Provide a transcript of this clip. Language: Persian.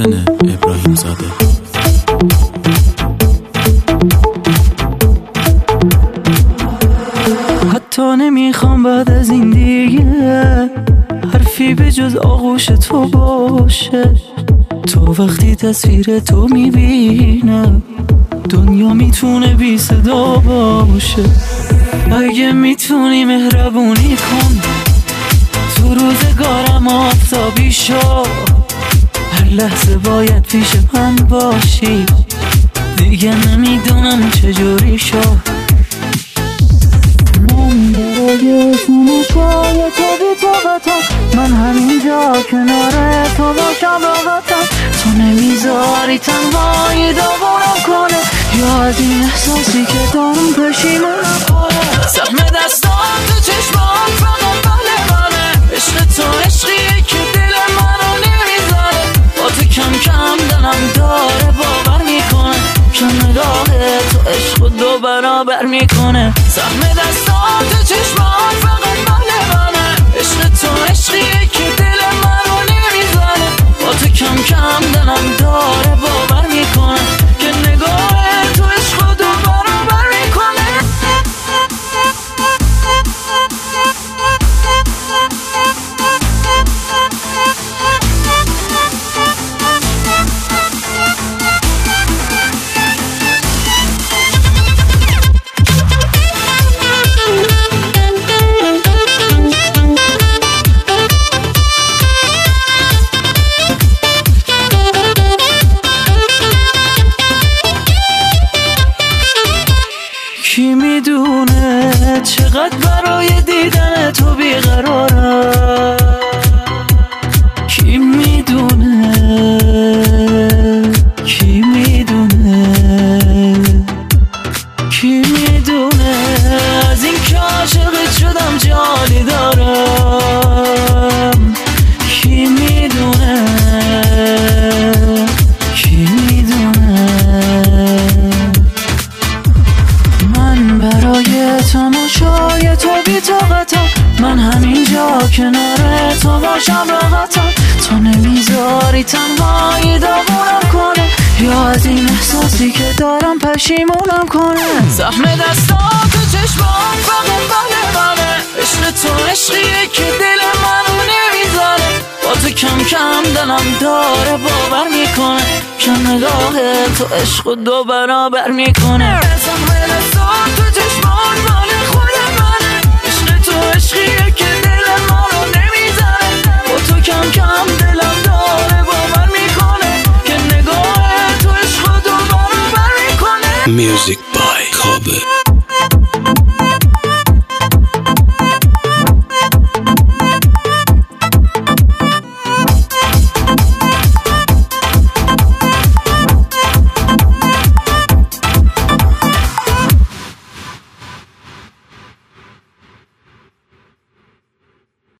محسن ابراهیم زاده. حتی نمیخوام بعد از این دیگه حرفی به جز آغوش تو باشه. تو وقتی تصویر تو میبینم دنیا میتونه بی صدا باشه. اگه میتونی مهربونی کن تو روزگارم آفتابی شو. هر لحظه باید پیش من باشی، دیگه نمیدونم چجوری شو. من برای سنشای تو بی طاقتم، من همینجا کنار تو باشم راحتم. تو نمیذاری تنهایی داغونم کنه، یا از این احساسی که دارم پشیمونم کنه. سهم دستان تو چشمان فقط بله بله، عشق تو عشقیه که دل منو نمیذاره. با تو کم کم دلم داره باور میکنه که نگاه تو عشق دو برابر میکنه. سهم دستان تو چشمان فقط بله بله، عشق تو عشقیه که دل منو نمیذاره. با تو کم کم دلم داره باور میکنه که نگاه تو عشق دو برابر میکنه. کی میدونه چقدر برای دیدن تو بیقرارم. کی میدونه، کی میدونه، کی میدونه از این که عاشقت شدم جالی دارم. کی میدونه، کی میدونه من برای تماشای تو بی طاقتم. من همینجا کنار تو باشم راحتم. تو نمیذاری تنهایی داغونم کنه، یا از این احساسی که دارم پشیمونم کنه. زخم دستان تو چشمان فقط بله بله، عشق تو عشقیه که دل منو نمیذاره. با تو کم کم دلم داره باور میکنه که نگاه تو عشق دو برابر میکنه. زخم دستان تو چشمان مال خود منه، عشق تو عشقیه که دل منو نمیذاره. با تو کم کم دلم داره باور میکنه که نگاه تو عشق دو برابر میکنه. Music by Kobe.